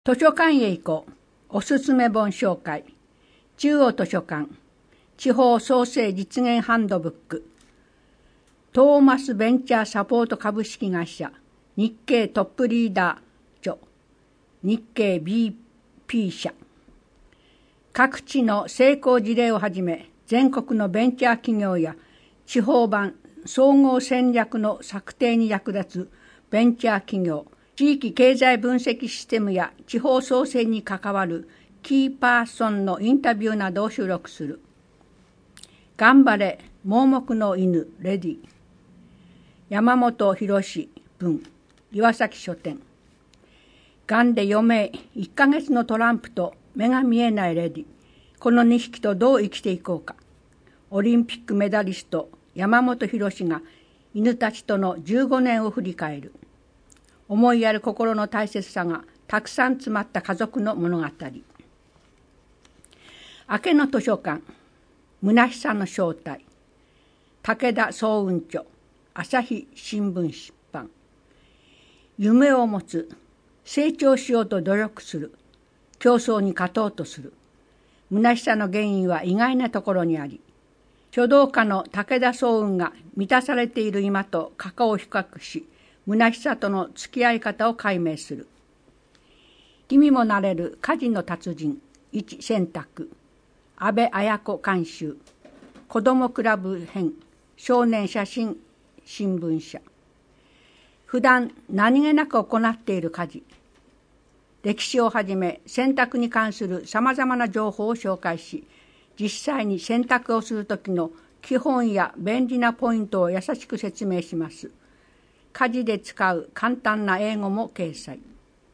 図書館へ行こう。おすすめ本紹介。中央図書館。地方創生実現ハンドブック。トーマスベンチャーサポート株式会社。日経トップリーダー著。日経 BP 社。各地の成功事例をはじめ、全国のベンチャー企業や地方版総合戦略の策定に役立つベンチャー企業、地域経済分析システムや地方創生に関わるキーパーソンのインタビューなどを収録する。頑張れ、盲目の犬、レディ。山本博文、岩崎書店。がんで余命1ヶ月のトランプと目が見えないレディ。この2匹とどう生きていこうか。オリンピックメダリスト山本博が犬たちとの15年を振り返る。思いやる心の大切さがたくさん詰まった家族の物語。明けの図書館、虚しさの正体。武田総雲著、朝日新聞出版。夢を持つ、成長しようと努力する、競争に勝とうとする。虚しさの原因は意外なところにあり、書道家の武田総雲が満たされている今と過去を比較し、虚しさとの付き合い方を解明する。君もなれる家事の達人、一選択。安倍綾子監修。子どもクラブ編、少年写真新聞社。普段何気なく行っている家事。歴史をはじめ選択に関するさまざまな情報を紹介し、実際に選択をするときの基本や便利なポイントを優しく説明します。家事で使う簡単な英語も掲載。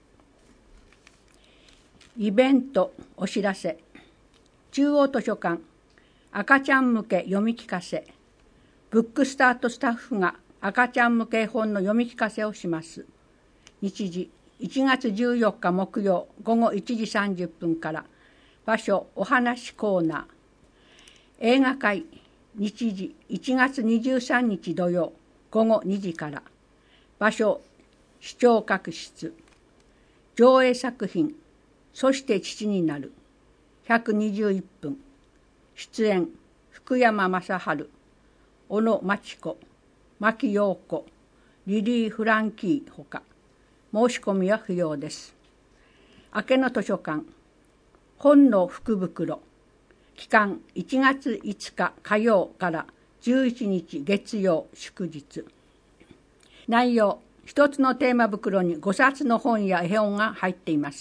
イベントお知らせ。中央図書館赤ちゃん向け読み聞かせ。ブックスタートスタッフが赤ちゃん向け本の読み聞かせをします。日時1月14日木曜午後1時30分から。場所お話コーナー。映画会日時1月23日土曜午後2時から。場所視聴覚室。上映作品そして父になる121分。出演福山雅治、小野真知子、牧陽子、リリー・フランキーほか。申し込みは不要です。明けの図書館本の福袋。期間1月5日火曜から11日月曜祝日。内容、一つのテーマ袋に5冊の本や絵本が入っています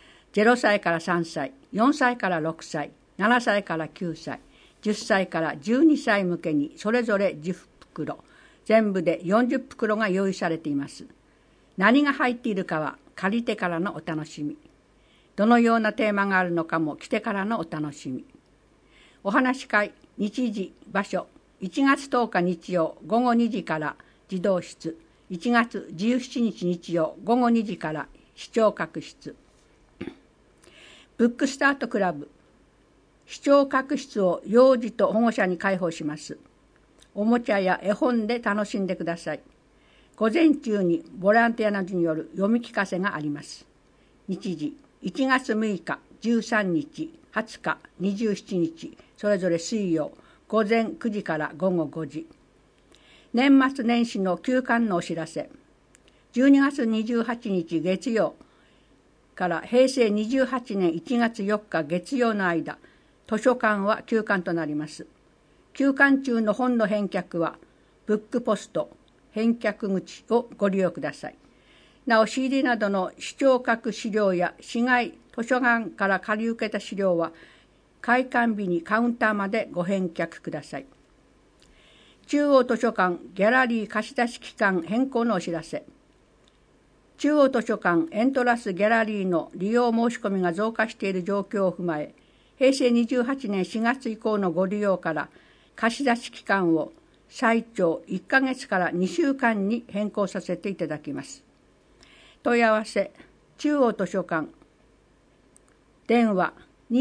。0歳から3歳、4歳から6歳、7歳から9歳、10歳から12歳向けにそれぞれ10袋、全部で40袋が用意されています。何が入っているかは借りてからのお楽しみ。どのようなテーマがあるのかも来てからのお楽しみ。お話し会、日時、場所、1月10日日曜午後2時から児童室、1月17日日曜午後2時から視聴覚室。ブックスタートクラブ。視聴覚室を幼児と保護者に開放します。おもちゃや絵本で楽しんでください。午前中にボランティアなどによる読み聞かせがあります。日時、1月6日、13日、20日、27日、それぞれ水曜、午前9時から午後5時。年末年始の休館のお知らせ。12月28日月曜から平成28年1月4日月曜の間、図書館は休館となります。休館中の本の返却は、ブックポスト、返却口をご利用ください。なお CD などの視聴覚資料や市外図書館から借り受けた資料は、開館日にカウンターまでご返却ください。中央図書館ギャラリー貸出期間変更のお知らせ。中央図書館エントラスギャラリーの利用申し込みが増加している状況を踏まえ、平成28年4月以降のご利用から貸出期間を最長1ヶ月から2週間に変更させていただきます。問い合わせ、中央図書館、電話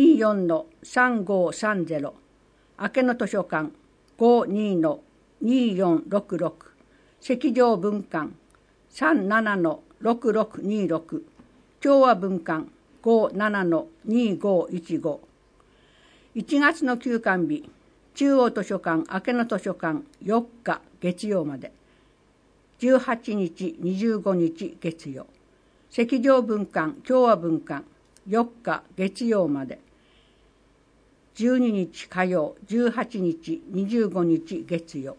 24-3530、明けの図書館52-2466、赤条文館37-6626、 共和文館 57-2515。1月の休館日、中央図書館、明けの図書館4日月曜まで。18日、25日月曜。赤条文館、共和文館4日月曜まで。12日火曜、18日、25日月曜。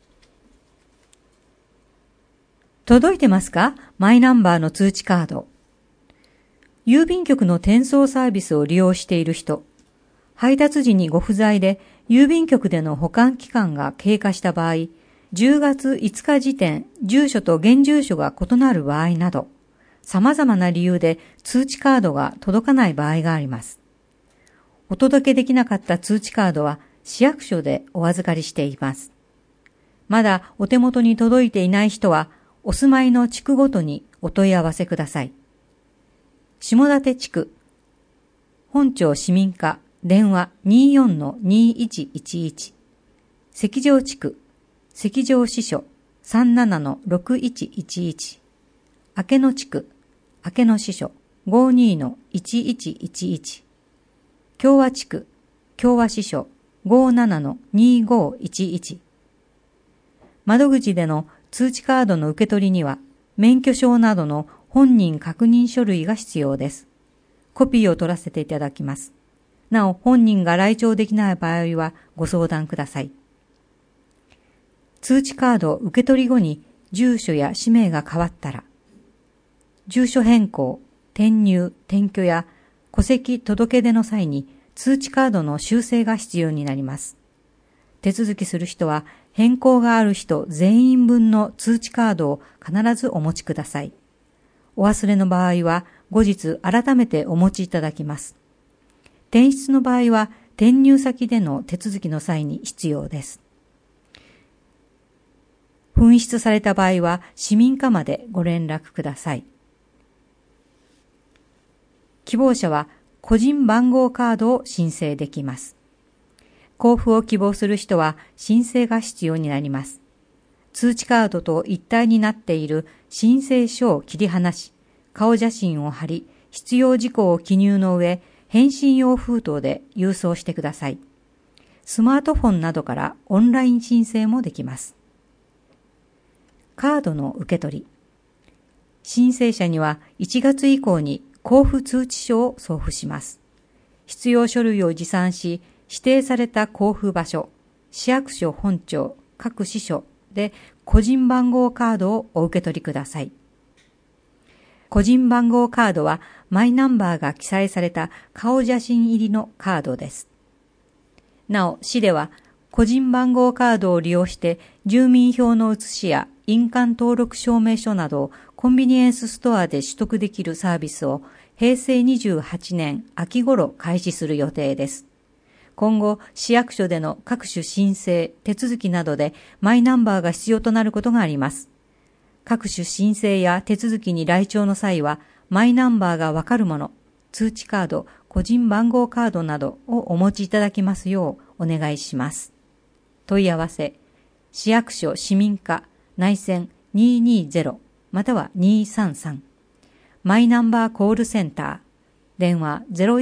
届いてますか？マイナンバーの通知カード。郵便局の転送サービスを利用している人、配達時にご不在で郵便局での保管期間が経過した場合、10月5日時点、住所と現住所が異なる場合など、様々な理由で通知カードが届かない場合があります。お届けできなかった通知カードは市役所でお預かりしています。まだお手元に届いていない人は、お住まいの地区ごとにお問い合わせください。下館地区、本町市民課、電話 24-2111。赤条地区、赤条支所 37-6111。明野地区、明野支所 52-1111。共和地区、共和支所 57-2511。窓口での通知カードの受け取りには、免許証などの本人確認書類が必要です。コピーを取らせていただきます。なお、本人が来庁できない場合はご相談ください。通知カード受け取り後に住所や氏名が変わったら、住所変更、転入、転居や戸籍届出の際に通知カードの修正が必要になります。手続きする人は変更がある人全員分の通知カードを必ずお持ちください。お忘れの場合は後日改めてお持ちいただきます。転出の場合は転入先での手続きの際に必要です。紛失された場合は市民課までご連絡ください。希望者は個人番号カードを申請できます。交付を希望する人は申請が必要になります。通知カードと一体になっている申請書を切り離し、顔写真を貼り、必要事項を記入の上、返信用封筒で郵送してください。スマートフォンなどからオンライン申請もできます。カードの受け取り。申請者には1月以降に交付通知書を送付します。必要書類を持参し、指定された交付場所、市役所本庁、各支所で個人番号カードをお受け取りください。個人番号カードはマイナンバーが記載された顔写真入りのカードです。なお、市では個人番号カードを利用して住民票の写しや印鑑登録証明書などをコンビニエンスストアで取得できるサービスを平成28年秋頃開始する予定です。今後、市役所での各種申請、手続きなどでマイナンバーが必要となることがあります。各種申請や手続きに来庁の際は、マイナンバーがわかるもの、通知カード、個人番号カードなどをお持ちいただきますようお願いします。問い合わせ、市役所市民課内線220または233。マイナンバーコールセンター、電話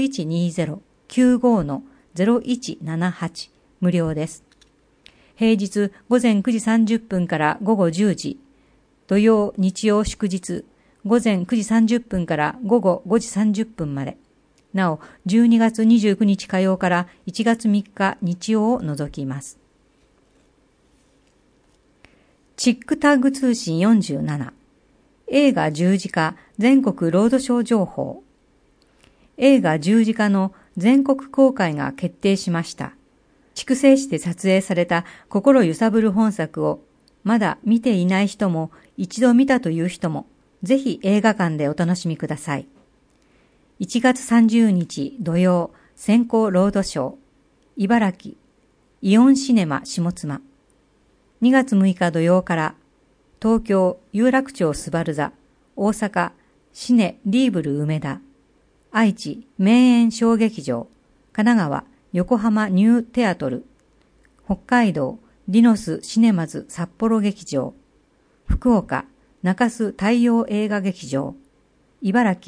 0120-95-0178 無料です。平日午前9時30分から午後10時、土曜日曜祝日午前9時30分から午後5時30分まで。なお、12月29日火曜から1月3日日曜を除きます。チックタッグ通信47。映画十字架全国ロードショー情報。映画十字架の全国公開が決定しました。筑西市で撮影された心揺さぶる本作をまだ見ていない人も一度見たという人もぜひ映画館でお楽しみください。1月30日土曜先行ロードショー茨城イオンシネマ下妻。2月6日土曜から東京有楽町スバル座、大阪シネリーブル梅田、愛知名園小劇場、神奈川横浜ニューテアトル、北海道ディノスシネマズ札幌劇場、福岡中洲太陽映画劇場、茨城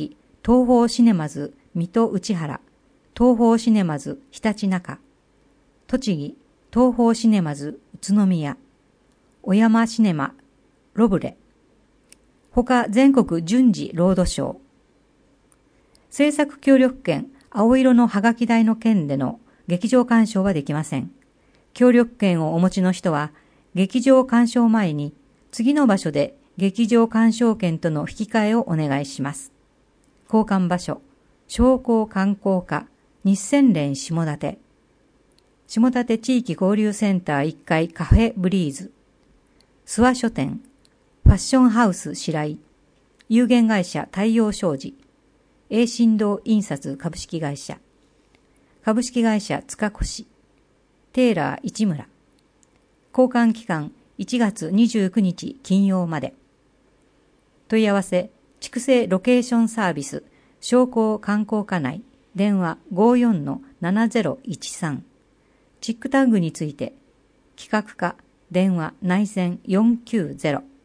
東宝シネマズ水戸内原、東宝シネマズひたちなか、栃木東宝シネマズ宇都宮、小山シネマロブレ、他全国順次ロードショー。制作協力券青色のハガキ台の券での劇場鑑賞はできません。協力券をお持ちの人は劇場鑑賞前に次の場所で劇場鑑賞券との引き換えをお願いします。交換場所、商工観光課日銭連下館、下館地域交流センター1階カフェブリーズ、諏訪書店、ファッションハウス白井、有限会社太陽商事、栄新堂印刷株式会社、株式会社塚越、テーラー市村。交換期間1月29日金曜まで。問い合わせ、筑西ロケーションサービス、商工観光課内、電話 54-7013。チックタグについて、企画課、電話内線490。